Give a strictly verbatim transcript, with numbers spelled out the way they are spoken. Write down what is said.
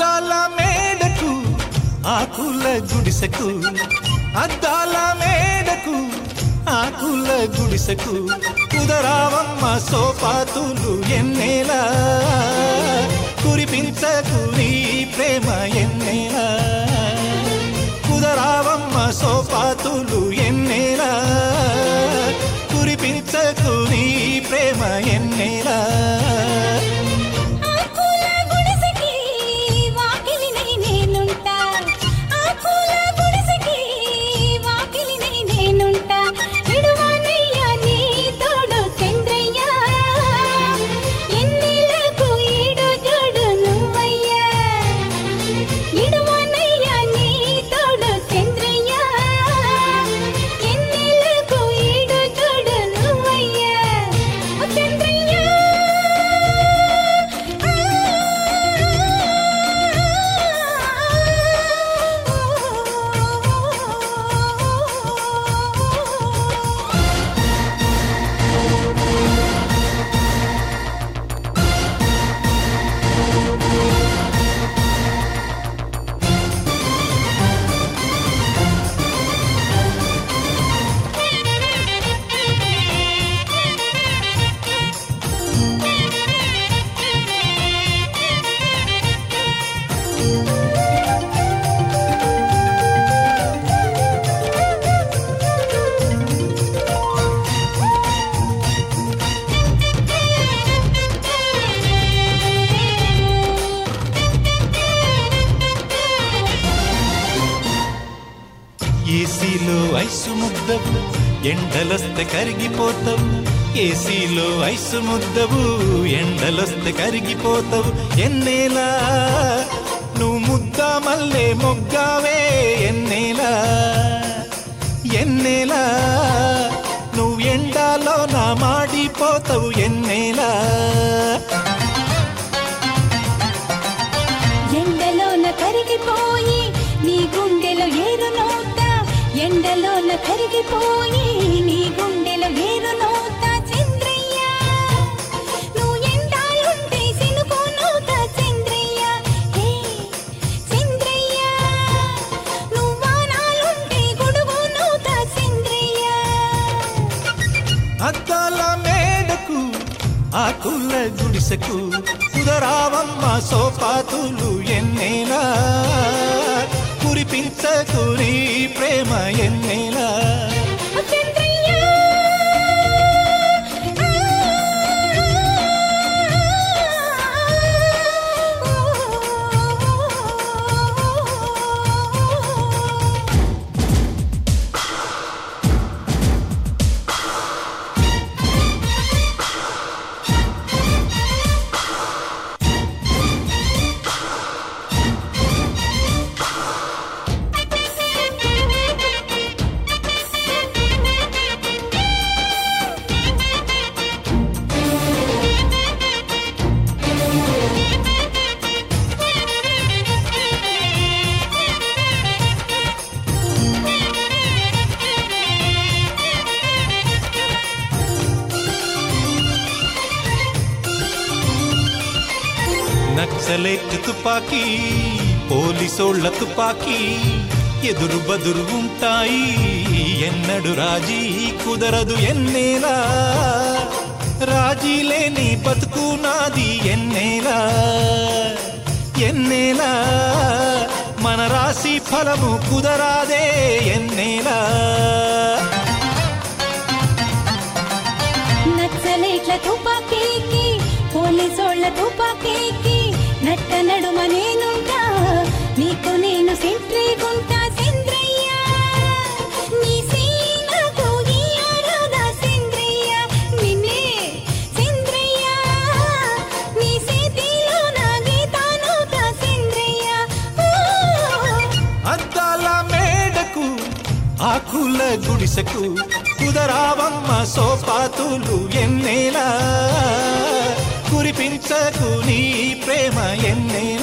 అద్దాల మేడకు ఆకుల గుడిసెకు అద్దాల మేడకు ఆకుల గుడిసెకు కుదరావమ్మ సోపాతులు ఎన్నేలా కురిపించకు నీ ప్రేమ ఎన్నేలా కుదరావమ్మ సోపాతులు ఎన్నేలా కురిపించకు నీ ప్రేమ ఎన్నేలా ఏసీలో ఐసు ముద్దవు ఎండలొస్తే కరిగిపోతావు ఏసీలో ఐసు ముద్దవు ఎండలొస్తే కరిగిపోతావు ఎన్నేలా నువ్వు ముద్ద మల్లె మొగ్గావే ఎన్నేలా ఎన్నేలా నువ్వు ఎండాలో నా మాడిపోతావు ఎన్నేలా ఎండలోన కరిగిపోయి నీ గుండెలో ఏరు నోత ఎండలోన కరిగిపోయి నీ గుండెలో ఏరు నోత చంద్రయ్య నువ్వు ఎండాలుంటే సినుకు నోత చంద్రయ్య హే చంద్రయ్య నువ్వు వానాలుంటే గొడుగు నోత చంద్రయ్య అద్దాల మేడకు ఆకుల గుడిసెకు కుదరావమ్మ సోపాతులు ఎన్నేలా కురిపించకు నీ ప్రేమ ఎన్నేలా నక్సలెట్ తుపాకీ పోలీసోళ్ల తుపాకీ ఎదురు బదురు ఉంటాయి ఎన్నడు రాజీ కుదరదు ఎన్నేలా రాజీ లేని బతుకు నాది ఎన్నేలా ఎన్నేలా మన రాశి ఫలము కుదరాదే ఎన్నేలా నక్సలైట్ల తుపాకీకి పోలీసోళ్ల తుపాకీకి నట్ట నడుమ నేనుంటా నీకు నేను సెంట్రీగుంటా చంద్రయ్య నీ సీనకు ఈ ఆరాధ చంద్రయ్య నిన్నే చంద్రయ్య నీ చేతిలో నా గీతానోత చంద్రయ్య అద్దాల మేడకు ఆకుల గుడిసెకు కుదరావమ్మ సోపాతులు ఎన్నేలా కురిపించకు నీ ప్రేమ ఎన్నేలా